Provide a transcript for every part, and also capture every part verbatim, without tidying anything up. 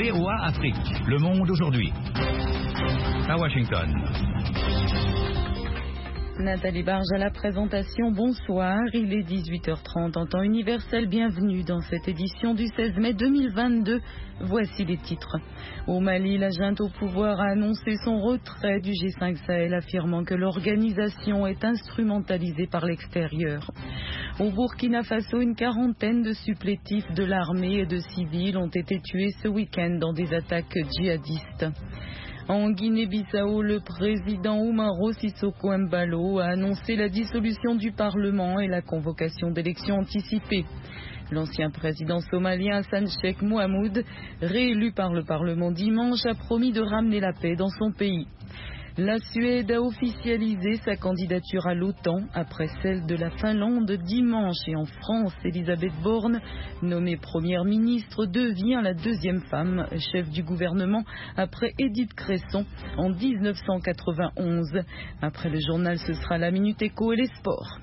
V O A Afrique, Le Monde aujourd'hui. À Washington. Nathalie Barge à la présentation, bonsoir, il est dix-huit heures trente en temps universel, bienvenue dans cette édition du seize mai deux mille vingt-deux, voici les titres. Au Mali, la junte au pouvoir a annoncé son retrait du G cinq Sahel, affirmant que l'organisation est instrumentalisée par l'extérieur. Au Burkina Faso, une quarantaine de supplétifs de l'armée et de civils ont été tués ce week-end dans des attaques djihadistes. En Guinée-Bissau, le président Umaro Sissoko Embalo a annoncé la dissolution du Parlement et la convocation d'élections anticipées. L'ancien président somalien Hassan Sheikh Mohamoud, réélu par le Parlement dimanche, a promis de ramener la paix dans son pays. La Suède a officialisé sa candidature à l'OTAN après celle de la Finlande dimanche. Et en France, Elisabeth Borne, nommée première ministre, devient la deuxième femme chef du gouvernement après Édith Cresson en dix-neuf cent quatre-vingt-onze. Après le journal, ce sera la Minute Éco et les sports.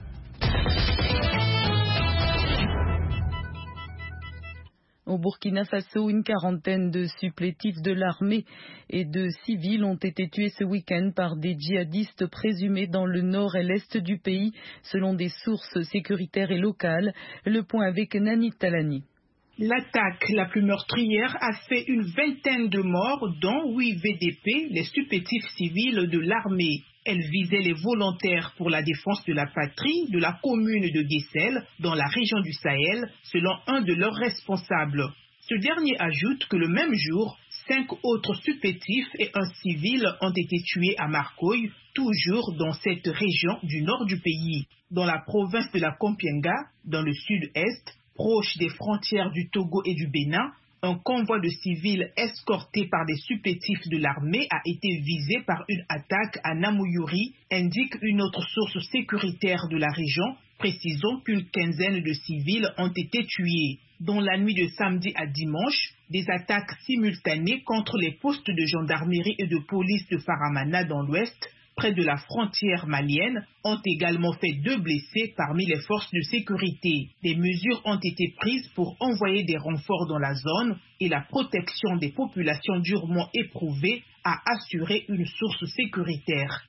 Au Burkina Faso, une quarantaine de supplétifs de l'armée et de civils ont été tués ce week-end par des djihadistes présumés dans le nord et l'est du pays, selon des sources sécuritaires et locales. Le point avec Nani Talani. L'attaque la plus meurtrière a fait une vingtaine de morts, dont huit V D P, les supplétifs civils de l'armée. Elle visait les volontaires pour la défense de la patrie de la commune de Guessel, dans la région du Sahel, selon un de leurs responsables. Ce dernier ajoute que le même jour, cinq autres supplétifs et un civil ont été tués à Marcoy, toujours dans cette région du nord du pays. Dans la province de la Kompienga, dans le sud-est, proche des frontières du Togo et du Bénin, un convoi de civils escorté par des supplétifs de l'armée a été visé par une attaque à Namouyuri, indique une autre source sécuritaire de la région. Précisons qu'une quinzaine de civils ont été tués. Dans la nuit de samedi à dimanche, des attaques simultanées contre les postes de gendarmerie et de police de Faramana dans l'ouest, près de la frontière malienne, ont également fait deux blessés parmi les forces de sécurité. Des mesures ont été prises pour envoyer des renforts dans la zone et la protection des populations durement éprouvées a assuré une source sécuritaire.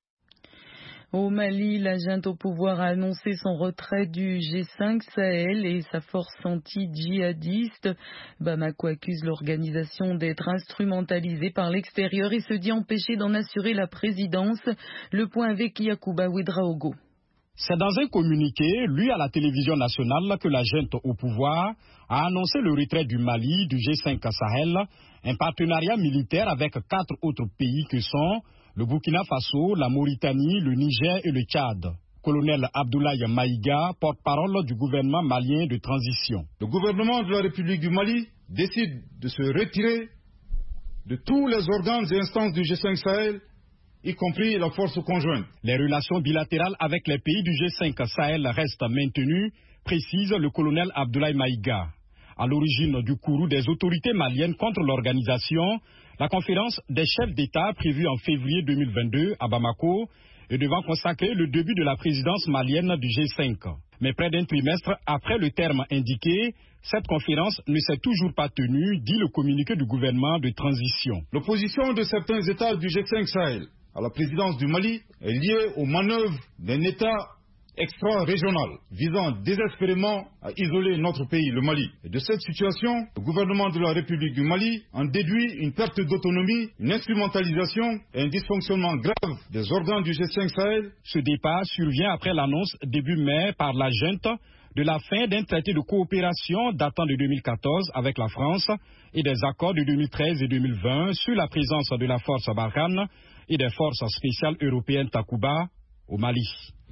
Au Mali, la junte au pouvoir a annoncé son retrait du G cinq Sahel et sa force anti-djihadiste. Bamako accuse l'organisation d'être instrumentalisée par l'extérieur et se dit empêchée d'en assurer la présidence. Le point avec Yacouba Ouedraogo. C'est dans un communiqué, lu à la télévision nationale, que la junte au pouvoir a annoncé le retrait du Mali du G cinq Sahel, un partenariat militaire avec quatre autres pays que sont le Burkina Faso, la Mauritanie, le Niger et le Tchad. Colonel Abdoulaye Maïga, porte-parole du gouvernement malien de transition. Le gouvernement de la République du Mali décide de se retirer de tous les organes et instances du G cinq Sahel, y compris la force conjointe. Les relations bilatérales avec les pays du G cinq Sahel restent maintenues, précise le colonel Abdoulaye Maïga. À l'origine du courroux des autorités maliennes contre l'organisation, la conférence des chefs d'État prévue en février deux mille vingt-deux à Bamako est devant consacrer le début de la présidence malienne du G cinq. Mais près d'un trimestre après le terme indiqué, cette conférence ne s'est toujours pas tenue, dit le communiqué du gouvernement de transition. L'opposition de certains États du G cinq Sahel à la présidence du Mali est liée aux manœuvres d'un État extra-régional visant désespérément à isoler notre pays, le Mali. Et de cette situation, le gouvernement de la République du Mali en déduit une perte d'autonomie, une instrumentalisation et un dysfonctionnement grave des organes du G cinq Sahel. Ce départ survient après l'annonce début mai par la junte de la fin d'un traité de coopération datant de deux mille quatorze avec la France et des accords de deux mille treize et deux mille vingt sur la présence de la force Barkhane et des forces spéciales européennes Takuba au Mali.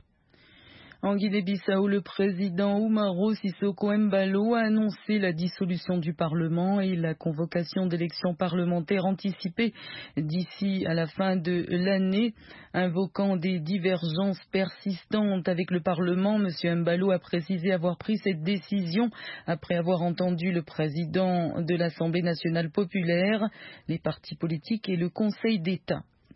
En Guinée-Bissau, le président Umaro Sissoko Embalo a annoncé la dissolution du Parlement et la convocation d'élections parlementaires anticipées d'ici à la fin de l'année. Invoquant des divergences persistantes avec le Parlement, M. Embalo a précisé avoir pris cette décision après avoir entendu le président de l'Assemblée nationale populaire, les partis politiques et le Conseil d'État.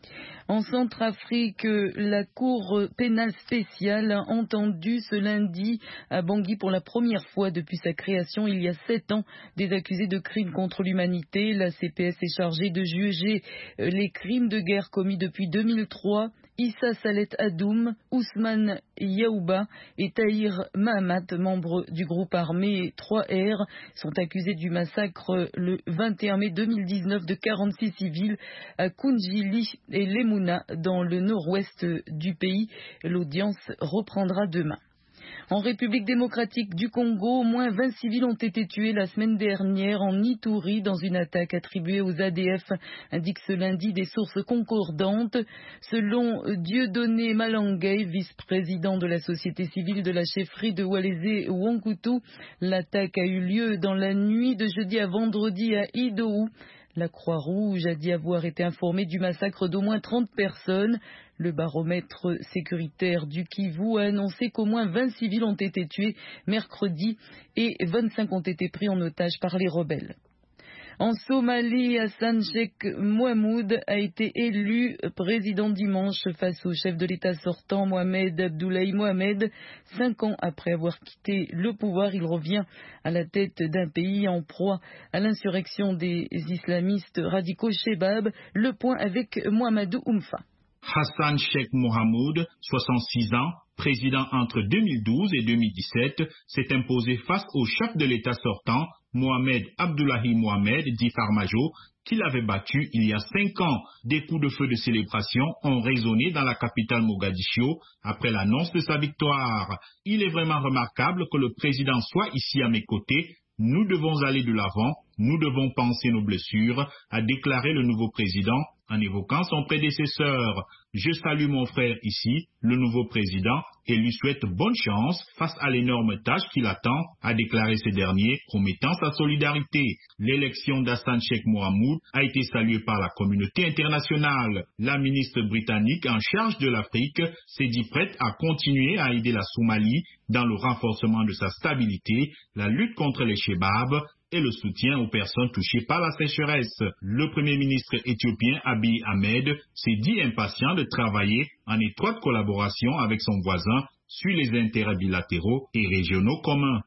En Centrafrique, la Cour pénale spéciale a entendu ce lundi à Bangui pour la première fois depuis sa création il y a sept ans des accusés de crimes contre l'humanité. La C P S est chargée de juger les crimes de guerre commis depuis deux mille trois. Issa Salet Adoum, Ousmane Yaouba et Tahir Mahamat, membres du groupe armé trois R, sont accusés du massacre le vingt et un mai deux mille dix-neuf de quarante-six civils à Kundjili et Lemouna dans le nord-ouest du pays. L'audience reprendra demain. En République démocratique du Congo, au moins vingt civils ont été tués la semaine dernière en Ituri dans une attaque attribuée aux A D F, indiquent ce lundi des sources concordantes. Selon Dieudonné Malangay, vice-président de la société civile de la chefferie de Walese-Wankutu, l'attaque a eu lieu dans la nuit de jeudi à vendredi à Idou. La Croix-Rouge a dit avoir été informée du massacre d'au moins trente personnes. Le baromètre sécuritaire du Kivu a annoncé qu'au moins vingt civils ont été tués mercredi et vingt-cinq ont été pris en otage par les rebelles. En Somalie, Hassan Sheikh Mohamoud a été élu président dimanche face au chef de l'État sortant, Mohamed Abdoulaye Mohamed. Cinq ans après avoir quitté le pouvoir, il revient à la tête d'un pays en proie à l'insurrection des islamistes radicaux Shebab. Le point avec Mohamedou Oumfa. Hassan Sheikh Mohamoud, soixante-six ans, président entre deux mille douze et deux mille dix-sept, s'est imposé face au chef de l'État sortant, Mohamed Abdoulaye Mohamed, dit Farmajo, qu'il avait battu il y a cinq ans. Des coups de feu de célébration ont résonné dans la capitale Mogadiscio après l'annonce de sa victoire. Il est vraiment remarquable que le président soit ici à mes côtés. Nous devons aller de l'avant, nous devons penser nos blessures, a déclaré le nouveau président en évoquant son prédécesseur. Je salue mon frère ici, le nouveau président, et lui souhaite bonne chance face à l'énorme tâche qui l'attend, a déclaré ce dernier, promettant sa solidarité. L'élection d'Hassan Sheikh Mohamoud a été saluée par la communauté internationale. La ministre britannique en charge de l'Afrique s'est dit prête à continuer à aider la Somalie dans le renforcement de sa stabilité, la lutte contre les Shebab et le soutien aux personnes touchées par la sécheresse. Le premier ministre éthiopien Abiy Ahmed s'est dit impatient de travailler en étroite collaboration avec son voisin sur les intérêts bilatéraux et régionaux communs.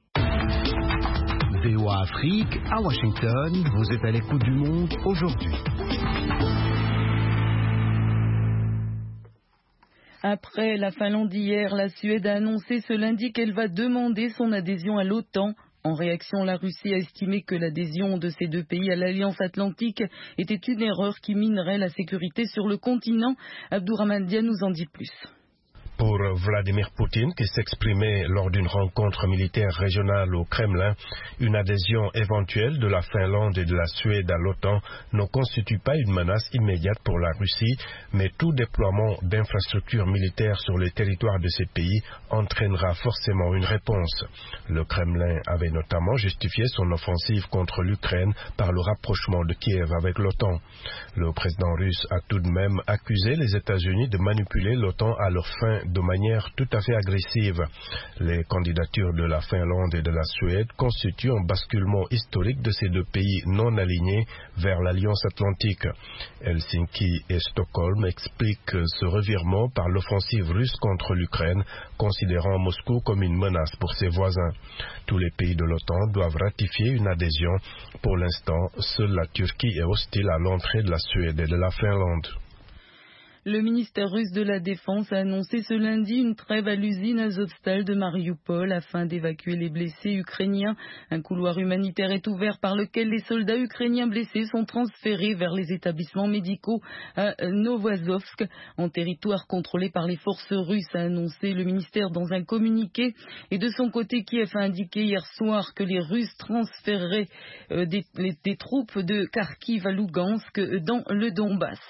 V O A Afrique, à Washington, vous êtes à l'écoute du monde aujourd'hui. Après la Finlande hier, la Suède a annoncé ce lundi qu'elle va demander son adhésion à l'OTAN. En réaction, la Russie a estimé que l'adhésion de ces deux pays à l'Alliance Atlantique était une erreur qui minerait la sécurité sur le continent. Abdourahmane Dia nous en dit plus. Pour Vladimir Poutine, qui s'exprimait lors d'une rencontre militaire régionale au Kremlin, une adhésion éventuelle de la Finlande et de la Suède à l'OTAN ne constitue pas une menace immédiate pour la Russie, mais tout déploiement d'infrastructures militaires sur le territoire de ces pays entraînera forcément une réponse. Le Kremlin avait notamment justifié son offensive contre l'Ukraine par le rapprochement de Kiev avec l'OTAN. Le président russe a tout de même accusé les États-Unis de manipuler l'OTAN à leur fin de manière tout à fait agressive. Les candidatures de la Finlande et de la Suède constituent un basculement historique de ces deux pays non alignés vers l'Alliance Atlantique. Helsinki et Stockholm expliquent ce revirement par l'offensive russe contre l'Ukraine, considérant Moscou comme une menace pour ses voisins. Tous les pays de l'OTAN doivent ratifier une adhésion. Pour l'instant, seule la Turquie est hostile à l'entrée de la Suède et de la Finlande. Le ministère russe de la Défense a annoncé ce lundi une trêve à l'usine Azovstal de Mariupol afin d'évacuer les blessés ukrainiens. Un couloir humanitaire est ouvert par lequel les soldats ukrainiens blessés sont transférés vers les établissements médicaux à Novazovsk, en territoire contrôlé par les forces russes, a annoncé le ministère dans un communiqué. Et de son côté, Kiev a indiqué hier soir que les Russes transféreraient euh, des, les, des troupes de Kharkiv à Lugansk dans le Donbass.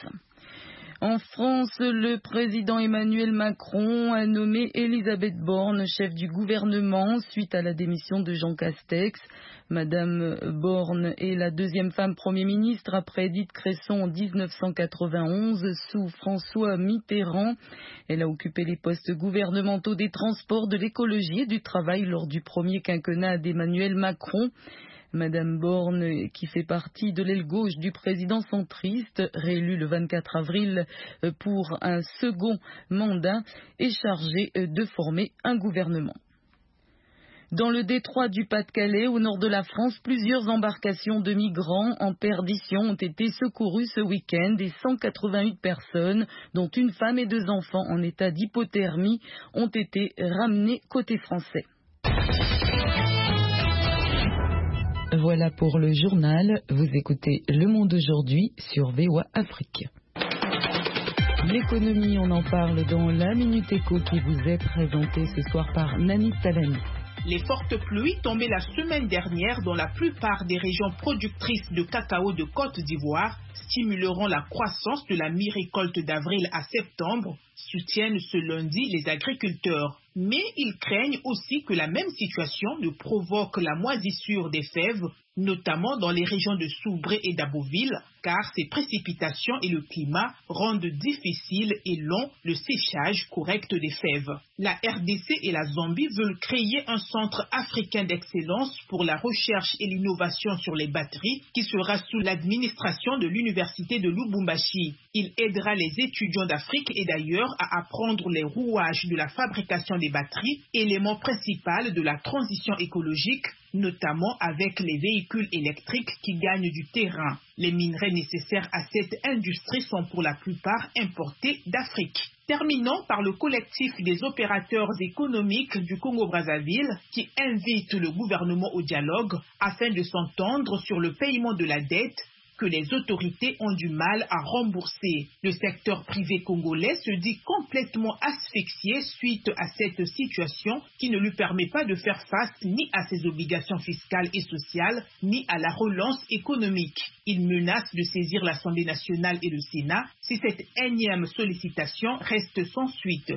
En France, le président Emmanuel Macron a nommé Elisabeth Borne chef du gouvernement suite à la démission de Jean Castex. Madame Borne est la deuxième femme Premier ministre après Edith Cresson en dix-neuf cent quatre-vingt-onze sous François Mitterrand. Elle a occupé les postes gouvernementaux des transports, de l'écologie et du travail lors du premier quinquennat d'Emmanuel Macron. Madame Borne, qui fait partie de l'aile gauche du président centriste, réélu le vingt-quatre avril pour un second mandat, est chargée de former un gouvernement. Dans le détroit du Pas-de-Calais, au nord de la France, plusieurs embarcations de migrants en perdition ont été secourues ce week-end et cent quatre-vingt-huit personnes, dont une femme et deux enfants en état d'hypothermie, ont été ramenées côté français. Voilà pour le journal. Vous écoutez Le Monde aujourd'hui sur V O A Afrique. L'économie, on en parle dans la Minute Éco qui vous est présentée ce soir par Nani Talani. Les fortes pluies tombées la semaine dernière dans la plupart des régions productrices de cacao de Côte d'Ivoire stimuleront la croissance de la mi-récolte d'avril à septembre, soutiennent ce lundi les agriculteurs. Mais ils craignent aussi que la même situation ne provoque la moisissure des fèves, notamment dans les régions de Soubré et d'Aboville, car ces précipitations et le climat rendent difficile et long le séchage correct des fèves. La R D C et la Zambie veulent créer un centre africain d'excellence pour la recherche et l'innovation sur les batteries qui sera sous l'administration de l'université de Lubumbashi. Il aidera les étudiants d'Afrique et d'ailleurs à apprendre les rouages de la fabrication des batteries, élément principal de la transition écologique, notamment avec les véhicules électriques qui gagnent du terrain. Les minerais nécessaires à cette industrie sont pour la plupart importés d'Afrique. Terminons par le collectif des opérateurs économiques du Congo-Brazzaville qui invite le gouvernement au dialogue afin de s'entendre sur le paiement de la dette que les autorités ont du mal à rembourser. Le secteur privé congolais se dit complètement asphyxié suite à cette situation qui ne lui permet pas de faire face ni à ses obligations fiscales et sociales, ni à la relance économique. Il menace de saisir l'Assemblée nationale et le Sénat si cette énième sollicitation reste sans suite.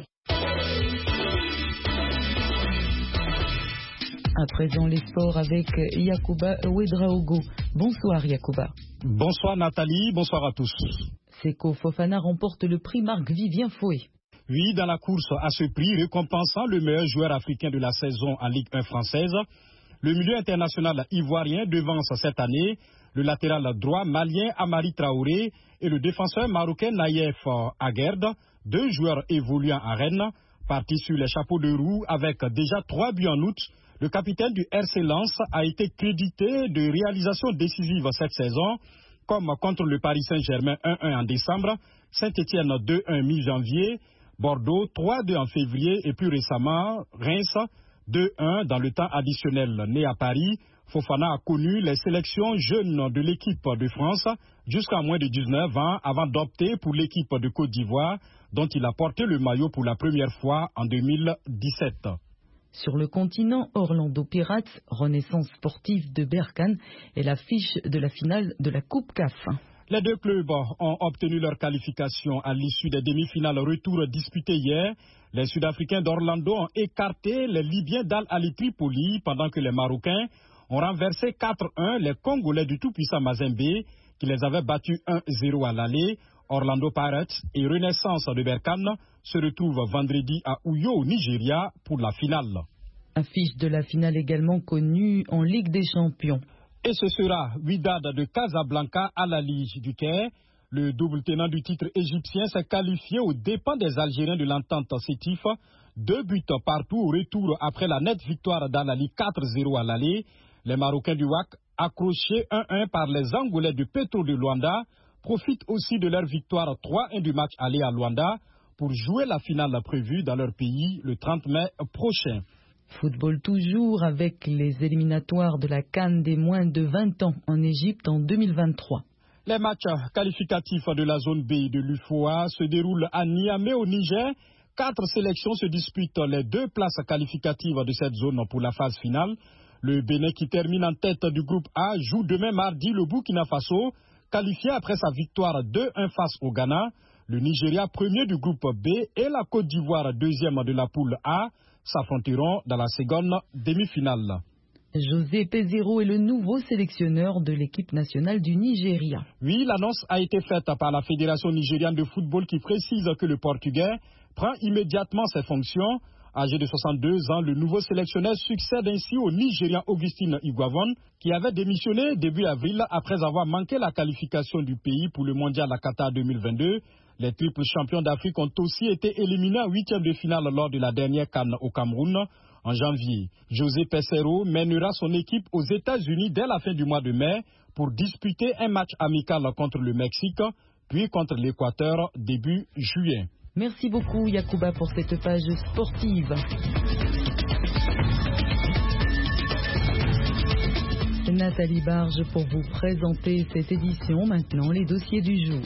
À présent, les sports avec Yacouba Ouedraogo. Bonsoir Yacouba. Bonsoir Nathalie, bonsoir à tous. Seko Fofana remporte le prix Marc-Vivien Foué. Oui, dans la course à ce prix récompensant le meilleur joueur africain de la saison en Ligue un française, le milieu international ivoirien devance cette année le latéral droit malien Amari Traoré et le défenseur marocain Naïef Aguerd, deux joueurs évoluant à Rennes, partis sur les chapeaux de roue avec déjà trois buts en août. Le capitaine du R C Lens a été crédité de réalisations décisives cette saison, comme contre le Paris Saint-Germain un un en décembre, Saint-Étienne deux un mi-janvier, Bordeaux trois deux en février et plus récemment Reims deux un dans le temps additionnel. Né à Paris, Fofana a connu les sélections jeunes de l'équipe de France jusqu'à moins de dix-neuf ans avant d'opter pour l'équipe de Côte d'Ivoire dont il a porté le maillot pour la première fois en deux mille dix-sept. Sur le continent, Orlando Pirates, renaissance sportive de Berkane, est l'affiche de la finale de la Coupe C A F. Les deux clubs ont obtenu leur qualification à l'issue des demi-finales retour disputées hier. Les Sud-Africains d'Orlando ont écarté les Libyens d'Al Ahly Tripoli pendant que les Marocains ont renversé quatre un les Congolais du tout-puissant Mazembe qui les avaient battus un zéro à l'aller. Orlando Pirates et Renaissance de Berkane se retrouvent vendredi à Uyo au Nigeria pour la finale. Affiche de la finale également connue en Ligue des Champions. Et ce sera Wydad de Casablanca à la Lige du Caire. Le double tenant du titre égyptien s'est qualifié aux dépens des Algériens de l'entente Sétif. Deux buts partout au retour après la nette victoire d'Al Ahly quatre zéro à l'aller. Les Marocains du W A C, accrochés un un par les Angolais du Petro de Luanda, profitent aussi de leur victoire trois un du match aller à Luanda pour jouer la finale prévue dans leur pays le trente mai prochain. Football toujours avec les éliminatoires de la CAN des moins de vingt ans en Égypte en deux mille vingt-trois. Les matchs qualificatifs de la zone B de l'U F O A se déroulent à Niamey au Niger. Quatre sélections se disputent les deux places qualificatives de cette zone pour la phase finale. Le Bénin qui termine en tête du groupe A joue demain mardi le Burkina Faso, qualifié après sa victoire deux un face au Ghana. Le Nigeria, premier du groupe B, et la Côte d'Ivoire, deuxième de la poule A, s'affronteront dans la seconde demi-finale. José Pézero est le nouveau sélectionneur de l'équipe nationale du Nigeria. Oui, l'annonce a été faite par la Fédération nigériane de football qui précise que le Portugais prend immédiatement ses fonctions Âgé de soixante-deux ans, le nouveau sélectionneur succède ainsi au Nigérian Augustine Iguavon, qui avait démissionné début avril après avoir manqué la qualification du pays pour le mondial à Qatar deux mille vingt-deux. Les triples champions d'Afrique ont aussi été éliminés en huitième de finale lors de la dernière CAN au Cameroun. En janvier, José Peseiro mènera son équipe aux États-Unis dès la fin du mois de mai pour disputer un match amical contre le Mexique, puis contre l'Équateur début juillet. Merci beaucoup Yacouba pour cette page sportive. Nathalie Barge pour vous présenter cette édition. Maintenant, les dossiers du jour.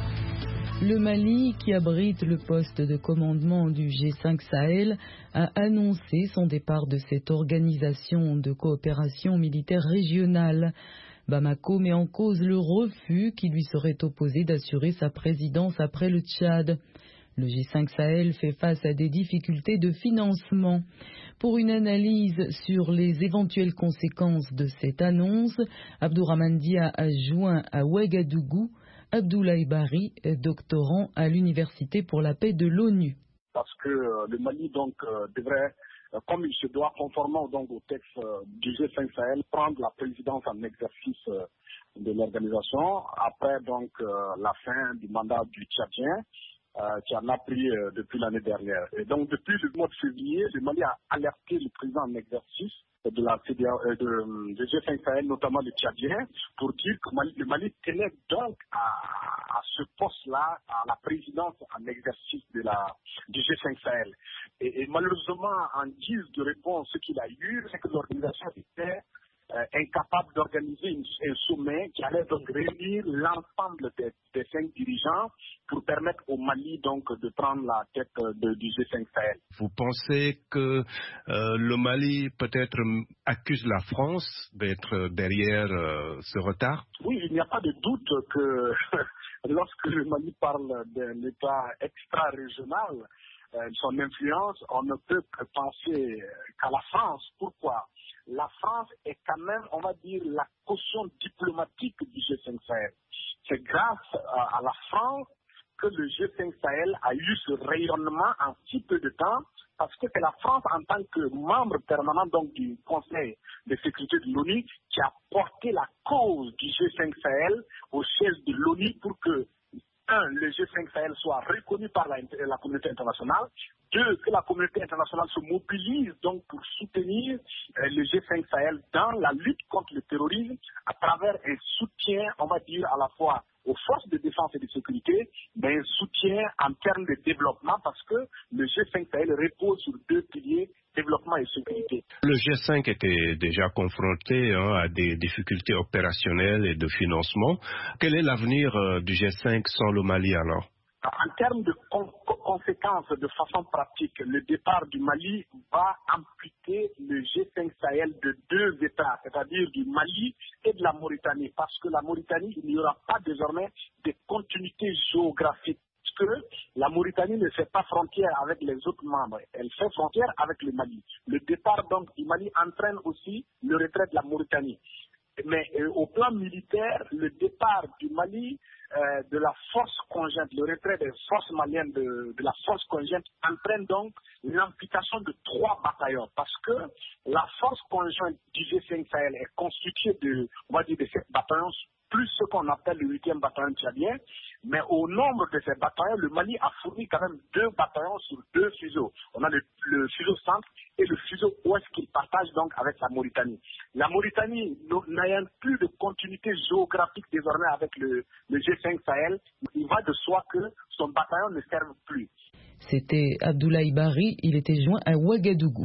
Le Mali, qui abrite le poste de commandement du G cinq Sahel, a annoncé son départ de cette organisation de coopération militaire régionale. Bamako met en cause le refus qui lui serait opposé d'assurer sa présidence après le Tchad. Le G cinq Sahel fait face à des difficultés de financement. Pour une analyse sur les éventuelles conséquences de cette annonce, Abdourahmane Dia a joint à Ouagadougou Abdoulaye Bari, doctorant à l'Université pour la paix de l'ONU. Parce que euh, le Mali donc euh, devrait, euh, comme il se doit, conformément donc au texte euh, du G cinq Sahel, prendre la présidence en exercice euh, de l'organisation après donc euh, la fin du mandat du Tchadien. Euh, qui en a pris euh, depuis l'année dernière. Et donc, depuis le mois de février, le Mali a alerté le président en exercice de la C D A O, euh, de, de G cinq Sahel, notamment le Tchadien, pour dire que Mali, le Mali tenait donc à, à ce poste-là, à la présidence en exercice de la, du G cinq Sahel. Et, et malheureusement, en guise de réponse, ce qu'il a eu, c'est que l'organisation était Euh, incapable d'organiser une, un sommet qui allait donc réunir l'ensemble des, des cinq dirigeants pour permettre au Mali donc de prendre la tête de, du G cinq Sahel. Vous pensez que euh, le Mali peut-être accuse la France d'être derrière euh, ce retard? Oui, il n'y a pas de doute que lorsque le Mali parle d'un État extra-régional, euh, son influence, on ne peut que penser qu'à la France. Pourquoi? La France est quand même, on va dire, la caution diplomatique du G cinq Sahel. C'est grâce à, à la France que le G cinq Sahel a eu ce rayonnement en si peu de temps, parce que c'est la France en tant que membre permanent donc du Conseil de sécurité de l'ONU qui a porté la cause du G cinq Sahel au siège de l'ONU pour que un, le G cinq Sahel soit reconnu par la, la communauté internationale. Deux, que la communauté internationale se mobilise donc pour soutenir euh, le G cinq Sahel dans la lutte contre le terrorisme à travers un soutien, on va dire, à la fois aux forces de défense et de sécurité, mais un soutien en termes de développement parce que le G cinq Sahel repose sur deux piliers, développement et sécurité. Le G cinq était déjà confronté hein, à des difficultés opérationnelles et de financement. Quel est l'avenir euh, du G cinq sans le Mali alors? En termes de con conséquences de façon pratique, le départ du Mali va amputer le G cinq Sahel de deux États, c'est-à-dire du Mali et de la Mauritanie, parce que la Mauritanie, il n'y aura pas désormais de continuité géographique. Que la Mauritanie ne fait pas frontière avec les autres membres, elle fait frontière avec le Mali. Le départ donc du Mali entraîne aussi le retrait de la Mauritanie. Mais euh, au plan militaire, le départ du Mali, euh, de la force conjointe, le retrait des forces maliennes de, de la force conjointe entraîne donc l'amputation de trois bataillons, parce que la force conjointe du G cinq Sahel est constituée de, on va dire, de sept bataillons, plus ce qu'on appelle le huitième bataillon tchadien, mais au nombre de ces bataillons, le Mali a fourni quand même deux bataillons sur deux fuseaux. On a le, le fuseau centre et le fuseau ouest qu'il partage donc avec la Mauritanie. La Mauritanie, n'ayant plus de continuité géographique désormais avec le, le G cinq Sahel, il va de soi que son bataillon ne serve plus. C'était Abdoulaye Bari, il était joint à Ouagadougou.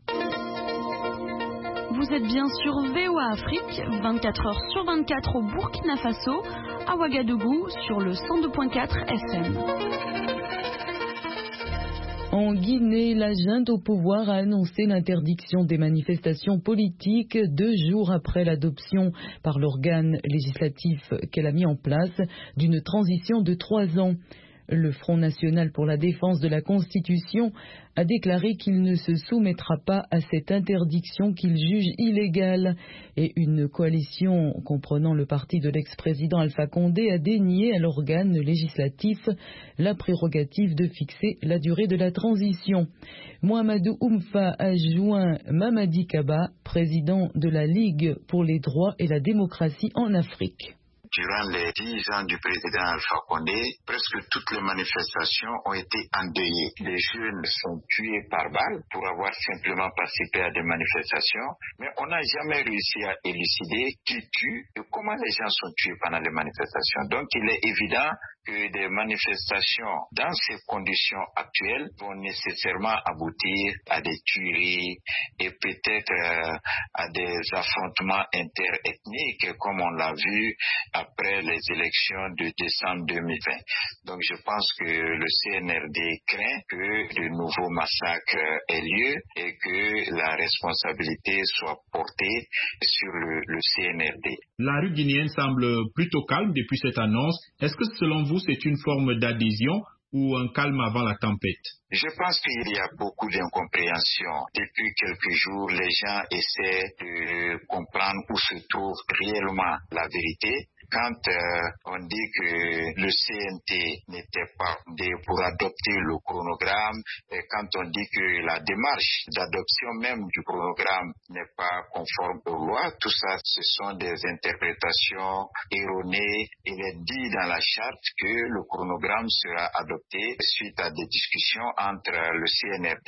Vous êtes bien sur V O A Afrique, vingt-quatre heures sur vingt-quatre au Burkina Faso, à Ouagadougou sur le cent deux point quatre F M. En Guinée, la junte au pouvoir a annoncé l'interdiction des manifestations politiques deux jours après l'adoption par l'organe législatif qu'elle a mis en place d'une transition de trois ans. Le Front national pour la défense de la Constitution a déclaré qu'il ne se soumettra pas à cette interdiction qu'il juge illégale. Et une coalition comprenant le parti de l'ex-président Alpha Condé a dénié à l'organe législatif la prérogative de fixer la durée de la transition. Mohamedou Oumfa a joint Mamadi Kaba, président de la Ligue pour les droits et la démocratie en Afrique. Durant les dix ans du président Alpha Condé, presque toutes les manifestations ont été endeuillées. Les jeunes sont tués par balle pour avoir simplement participé à des manifestations, mais on n'a jamais réussi à élucider qui tue et comment les gens sont tués pendant les manifestations. Donc il est évident que des manifestations dans ces conditions actuelles vont nécessairement aboutir à des tueries et peut-être euh, à des affrontements interethniques comme on l'a vu après les élections de décembre deux mille vingt. Donc je pense que le C N R D craint que de nouveaux massacres aient lieu et que la responsabilité soit portée sur le, le C N R D. La rue guinéenne semble plutôt calme depuis cette annonce. Est-ce que selon vous c'est une forme d'adhésion ou un calme avant la tempête? Je pense qu'il y a beaucoup d'incompréhension. Depuis quelques jours, les gens essaient de comprendre où se trouve réellement la vérité. Quand euh, on dit que le C N T n'était pas fondé pour adopter le chronogramme, et quand on dit que la démarche d'adoption même du chronogramme n'est pas conforme aux lois, tout ça, ce sont des interprétations erronées. Il est dit dans la charte que le chronogramme sera adopté suite à des discussions entre le C N R D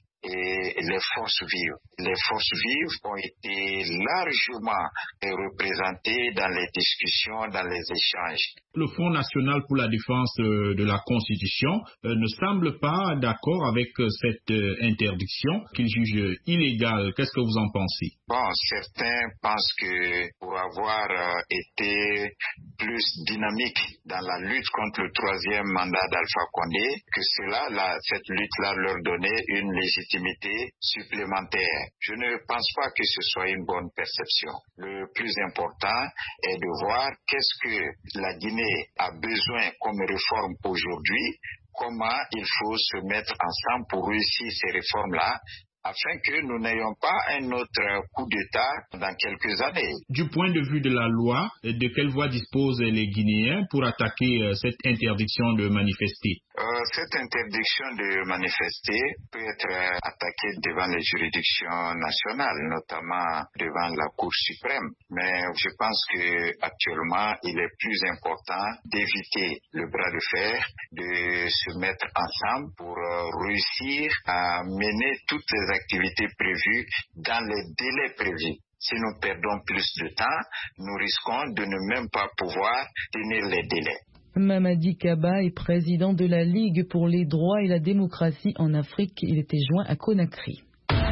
et les forces vives. Les forces vives ont été largement représentées dans les discussions, dans les échanges. Le Front national pour la défense de la Constitution ne semble pas d'accord avec cette interdiction qu'il juge illégale. Qu'est-ce que vous en pensez? Bon, certains pensent que pour avoir été plus dynamique dans la lutte contre le troisième mandat d'Alpha Condé, que cela, là, cette lutte-là leur donnait une légitimité supplémentaire. Je ne pense pas que ce soit une bonne perception. Le plus important est de voir qu'est-ce que la Guinée a besoin comme réforme aujourd'hui, comment il faut se mettre ensemble pour réussir ces réformes-là, afin que nous n'ayons pas un autre coup d'État dans quelques années. Du point de vue de la loi, de quelle voie disposent les Guinéens pour attaquer cette interdiction de manifester? Euh, cette interdiction de manifester peut être attaquée devant les juridictions nationales, notamment devant la Cour suprême. Mais je pense que actuellement, il est plus important d'éviter le bras de fer, de se mettre ensemble pour réussir à mener toutes les activités prévues dans les délais prévus. Si nous perdons plus de temps, nous risquons de ne même pas pouvoir tenir les délais. Mamadi Kaba est président de la Ligue pour les droits et la démocratie en Afrique. Il était joint à Conakry.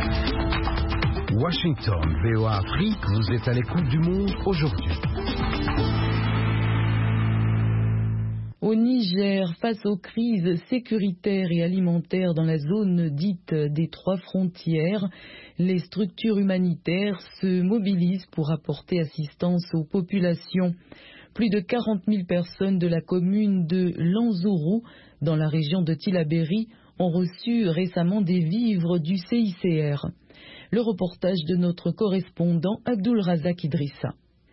Washington, V O A Afrique, vous êtes à l'écoute du monde aujourd'hui. Au Niger, face aux crises sécuritaires et alimentaires dans la zone dite des trois frontières, les structures humanitaires se mobilisent pour apporter assistance aux populations. Plus de quarante mille personnes de la commune de Lanzourou, dans la région de Tillabéri, ont reçu récemment des vivres du C I C R. Le reportage de notre correspondant Abdul Razak Idrissa.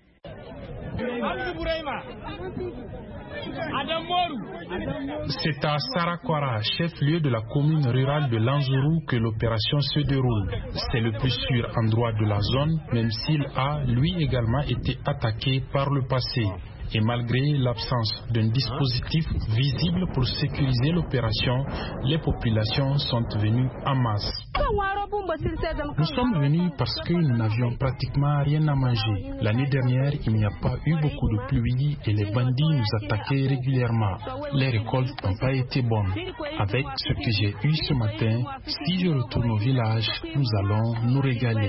C'est à Sarakwara, chef-lieu de la commune rurale de Lanzourou, que l'opération se déroule. C'est le plus sûr endroit de la zone, même s'il a, lui également, été attaqué par le passé. Et malgré l'absence d'un dispositif visible pour sécuriser l'opération, les populations sont venues en masse. Nous sommes venus parce que nous n'avions pratiquement rien à manger. L'année dernière, il n'y a pas eu beaucoup de pluie et les bandits nous attaquaient régulièrement. Les récoltes n'ont pas été bonnes. Avec ce que j'ai eu ce matin, si je retourne au village, nous allons nous régaler.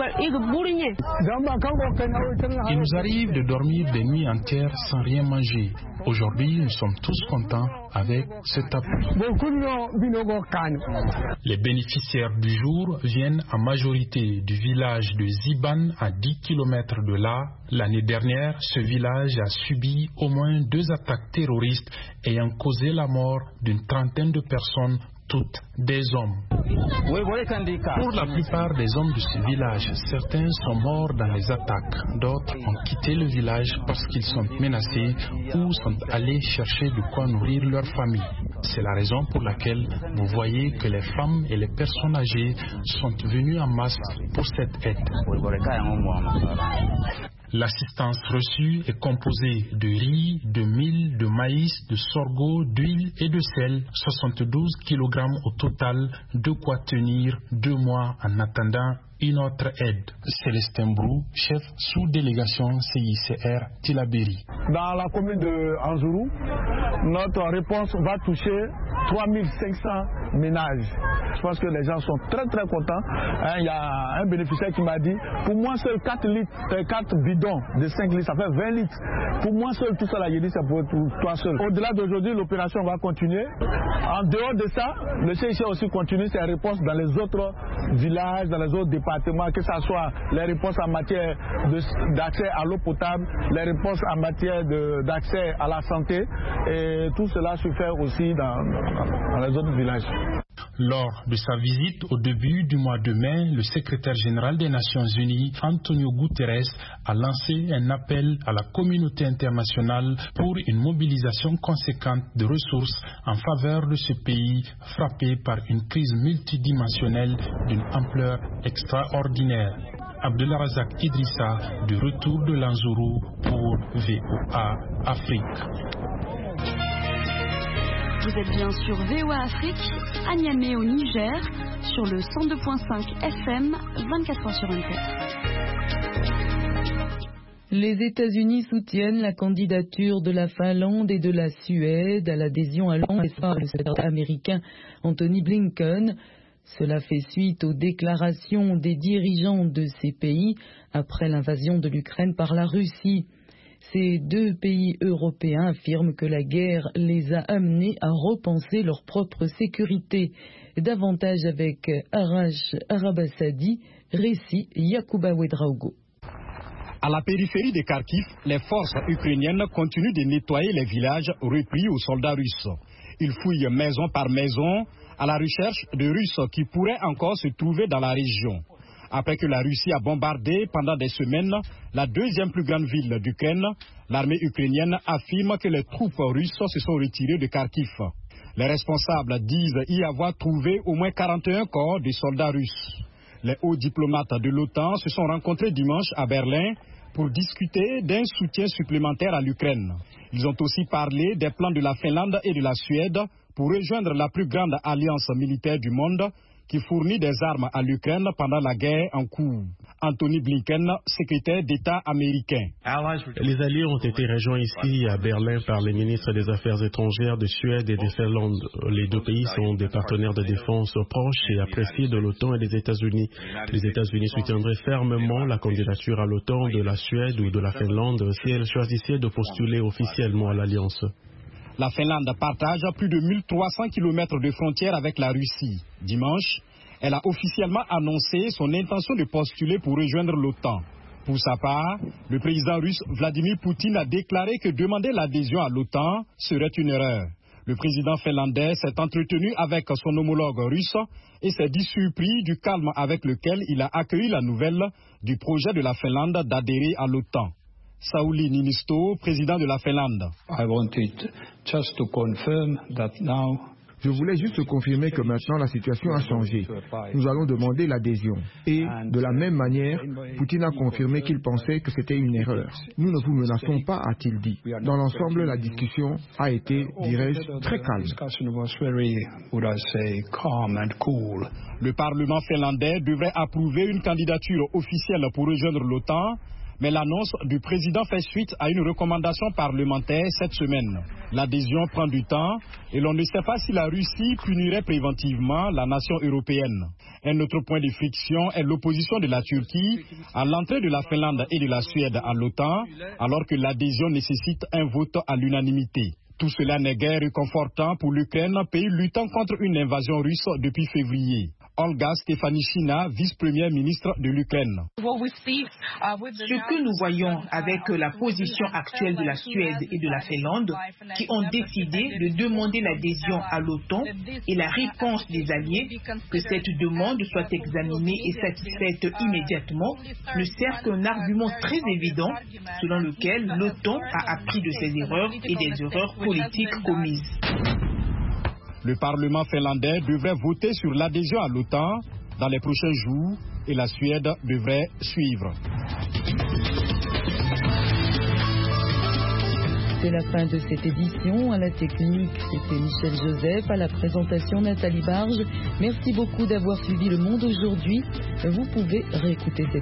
Il nous arrive de dormir des nuits entières sans rien manger. Aujourd'hui, nous sommes tous contents avec cet appui. Les bénéficiaires du jour viennent en majorité du village de Ziban à dix kilomètres de là. L'année dernière, ce village a subi au moins deux attaques terroristes ayant causé la mort d'une trentaine de personnes, toutes des hommes. Pour la plupart des hommes de ce village, certains sont morts dans les attaques, d'autres ont quitté le village parce qu'ils sont menacés ou sont allés chercher de quoi nourrir leur famille. C'est la raison pour laquelle vous voyez que les femmes et les personnes âgées sont venues en masse pour cette aide. L'assistance reçue est composée de riz, de mil, de maïs, de sorgho, d'huile et de sel, soixante-douze kilogrammes au total, de quoi tenir deux mois en attendant une autre aide. Célestin Brou, chef sous-délégation C I C R Tillabéri. Dans la commune de Anzourou, notre réponse va toucher trois mille cinq cents ménages. Je pense que les gens sont très très contents. Hein, il y a un bénéficiaire qui m'a dit, pour moi seul quatre litres, quatre bidons de cinq litres, ça fait vingt litres. Pour moi seul, tout ça là, j'ai dit, ça pour toi seul. Au-delà d'aujourd'hui, l'opération va continuer. En dehors de ça, le C I C R aussi continue ses réponses dans les autres villages, dans les autres départements, que ce soit les réponses en matière d'accès à l'eau potable, les réponses en matière d'accès à la santé, et tout cela se fait aussi dans, dans les autres villages. Lors de sa visite au début du mois de mai, le secrétaire général des Nations Unies, Antonio Guterres, a lancé un appel à la communauté internationale pour une mobilisation conséquente de ressources en faveur de ce pays frappé par une crise multidimensionnelle d'une ampleur extraordinaire. Abdelrazak Idrissa, de retour de Lanzourou pour V O A Afrique. Vous êtes bien sur V O A Afrique, à Niamey au Niger, sur le cent deux virgule cinq F M, vingt-quatre heures sur vingt-quatre. Les États-Unis soutiennent la candidature de la Finlande et de la Suède à l'adhésion à l'O T A N par le secrétaire américain Anthony Blinken. Cela fait suite aux déclarations des dirigeants de ces pays après l'invasion de l'Ukraine par la Russie. Ces deux pays européens affirment que la guerre les a amenés à repenser leur propre sécurité. Davantage avec Arash Arabasadi, récit Yacouba Ouedraogo. À la périphérie de Kharkiv, les forces ukrainiennes continuent de nettoyer les villages repris aux soldats russes. Ils fouillent maison par maison à la recherche de Russes qui pourraient encore se trouver dans la région. Après que la Russie a bombardé pendant des semaines la deuxième plus grande ville d'Ukraine, l'armée ukrainienne affirme que les troupes russes se sont retirées de Kharkiv. Les responsables disent y avoir trouvé au moins quarante et un corps de soldats russes. Les hauts diplomates de l'OTAN se sont rencontrés dimanche à Berlin pour discuter d'un soutien supplémentaire à l'Ukraine. Ils ont aussi parlé des plans de la Finlande et de la Suède pour rejoindre la plus grande alliance militaire du monde qui fournit des armes à l'Ukraine pendant la guerre en cours. Anthony Blinken, secrétaire d'État américain. Les alliés ont été rejoints ici à Berlin par les ministres des Affaires étrangères de Suède et de Finlande. Les deux pays sont des partenaires de défense proches et appréciés de l'OTAN et des États-Unis. Les États-Unis soutiendraient fermement la candidature à l'OTAN de la Suède ou de la Finlande si elles choisissaient de postuler officiellement à l'Alliance. La Finlande partage plus de mille trois cents kilomètres de frontière avec la Russie. Dimanche, elle a officiellement annoncé son intention de postuler pour rejoindre l'OTAN. Pour sa part, le président russe Vladimir Poutine a déclaré que demander l'adhésion à l'OTAN serait une erreur. Le président finlandais s'est entretenu avec son homologue russe et s'est dit surpris du calme avec lequel il a accueilli la nouvelle du projet de la Finlande d'adhérer à l'OTAN. Sauli Niinisto, président de la Finlande. Je voulais juste confirmer que maintenant la situation a changé. Nous allons demander l'adhésion. Et de la même manière, Poutine a confirmé qu'il pensait que c'était une erreur. Nous ne vous menaçons pas, a-t-il dit. Dans l'ensemble, la discussion a été, dirais-je, très calme. Le Parlement finlandais devrait approuver une candidature officielle pour rejoindre l'OTAN. Mais l'annonce du président fait suite à une recommandation parlementaire cette semaine. L'adhésion prend du temps et l'on ne sait pas si la Russie punirait préventivement la nation européenne. Un autre point de friction est l'opposition de la Turquie à l'entrée de la Finlande et de la Suède à l'OTAN, alors que l'adhésion nécessite un vote à l'unanimité. Tout cela n'est guère réconfortant pour l'Ukraine, pays luttant contre une invasion russe depuis février. Olga Stefanishyna, vice-première ministre de l'Ukraine. Ce que nous voyons avec la position actuelle de la Suède et de la Finlande, qui ont décidé de demander l'adhésion à l'OTAN et la réponse des alliés, que cette demande soit examinée et satisfaite immédiatement, ne sert qu'un argument très évident selon lequel l'OTAN a appris de ses erreurs et des erreurs politiques commises. Le Parlement finlandais devrait voter sur l'adhésion à l'OTAN dans les prochains jours et la Suède devrait suivre. C'est la fin de cette édition. À la technique, c'était Michel Joseph. À la présentation, Nathalie Barge. Merci beaucoup d'avoir suivi Le Monde aujourd'hui. Vous pouvez réécouter cette